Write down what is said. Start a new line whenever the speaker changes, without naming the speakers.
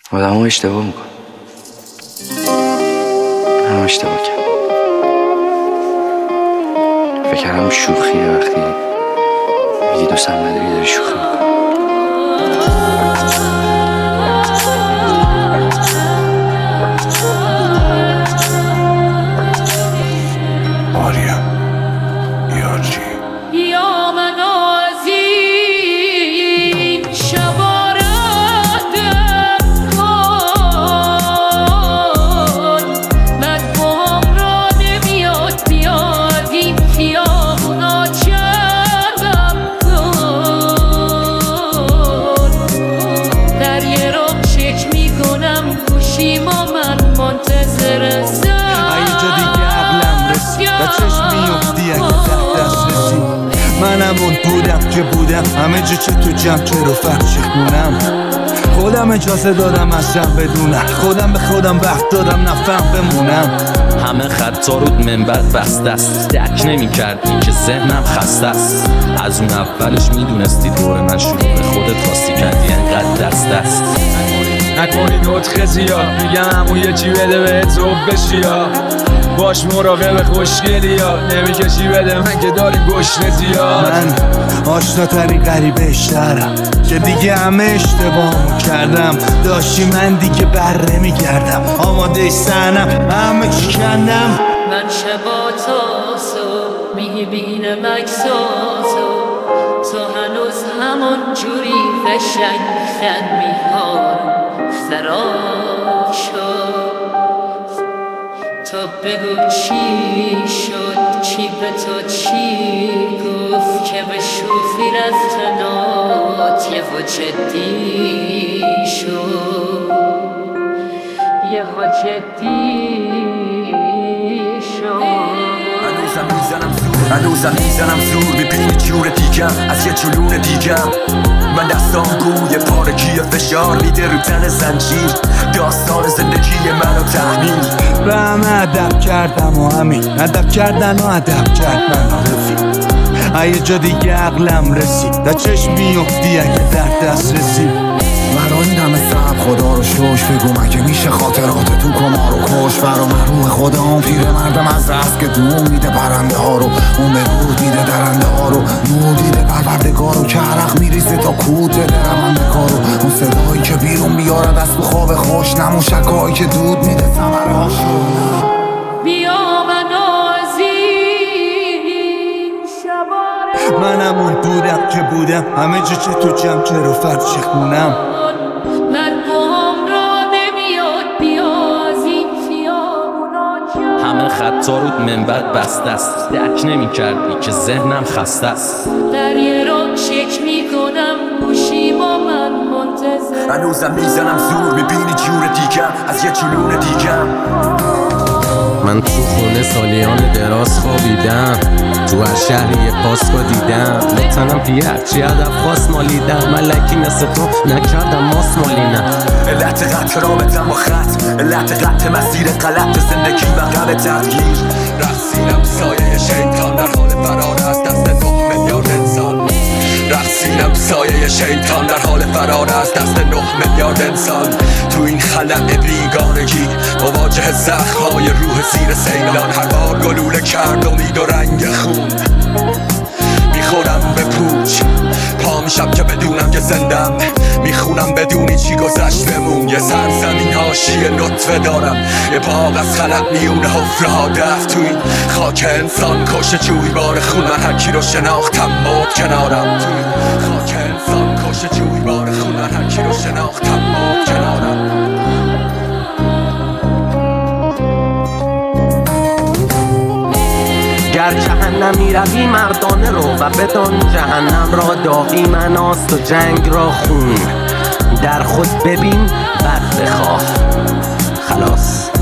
آدم ها اشتباه میکن. من اشتباه کردم. فکر کردم شوخیه وقتی میگی دوستم نداری داری شوخی میکن.
آریم یارجی
یا من از این شبا ردم کن، من باهم را نمیاد بیاد این خیابونا چربم کن. در یه راه چک میکنم گوشیما من منتظر زن
و چشم میفتی اگه ده دست رسی. منم اون بودم که بودم همه جا چه تو جمع چه رو فرشی خونم. خودم اجازه دادم اصلا بدونم، خودم به خودم وقت دادم نفهم بمونم.
همه خطا رود منبر بسته است، درک نمی کردی که ذهنم خسته است. از اون اولش میدونستی دور من شروع به خودت راستی کردی انقدر دست است.
نکنی نطخه زیاد میگم اون یکی بده بهت زوب بشی یا باش مراقب خوشگلی ها نمیکشی بده من که داری گشنه زیاد.
من آشناترین غریبه شهرم که دیگه همه اشتباهمو کردم. داشتی من دیگه بر نمیگردم آماده سنم همه چی کندم.
من شبا تا صبح میبینم اکساتو، تو هنوز همون جوری قشنگ خند میهارم خراب شد. تو بگو چی شد، چی به تو چی گفت که به شوخی رفتنات یه و جدی شد، یه و جدی شد.
هنوزم میزنم زور میبینی جور دیگم از یه جنون دیگم. من دستام گوی پارگی فشار میده رو تن زنجیر، داستان زندگی منو تحمیل.
به همه ادب کردم و همین ادب کردن و ادب کرد منو رفیق. یه جا دیگه عقلم رسید در چشم میفتی اگه در دست رسید.
برا این همه صبر خدا رو شوش بگو مگه میشه خاطرات تو کما رو کش. فرا محروم خدا اون پیر مردم از دست که دوم میده پرنده ها رو، اون به نور دیده درنده ها رو، نور دیده پروردگار رو که عرق میریزه تا کود بده رونده کارو. اون صدایی که بیرون میارد از تو خواب خوش، نمون شکایی که دود میده ثمره هاشو.
بیا من از این شبا
منم اون بودم که بودم همه جا چه تو جمع چه رو فرشی خونم.
من باهم را نمیاد بیاد این خیابونا
همه خطا رود منبر بسته است، درک نمی کردی که ذهنم خسته است.
در یه راه چک میکنم گوشیما من منتظر.
هنوزم میزنم زور میبینی جور دیگم از یه جنون دیگم.
من تو خونه سالیان دراز خوابیدم، تو هر شهری یه پاسکا دیدم. لطنم پیه هرچی هدف خواست مالیدم، ملکی مثل تو نکردم ماس مالینم.
علت قطع رابطم با خط، علت قطع مسیر غلط زندگی و غم تغییر. رقصیدم سایه شیطان در حال فرار از دست 9 میلیارد انسان. رقصیدم سایه شیطان در حال فرار از دست 9 میلیارد انسان. تو این خلأ بیگانگی مواجه زخم‌های روح زیر سیلان. هر بار گلوله کرد امید و رنگ خون، میخورم به پوچ پا میشم که بدونم که زندم. میخونم بدونی چی گذشتمون. یه سرزمین حاشیه نطفه دارم، یه باغ از خلق میونه حفره ها دفت. تو این خاک انسان کشته جویبار خون، من هرکی رو شناختم مرد کنارم. تو این خاک انسان کشته جویبار خون، من هرکی رو شناختم مرد کنارم.
گر جهنمی روی مردانه رو و بدان جهنم را داغی مناست و جنگ را خون. در خود ببین بعد بخواه خلاص.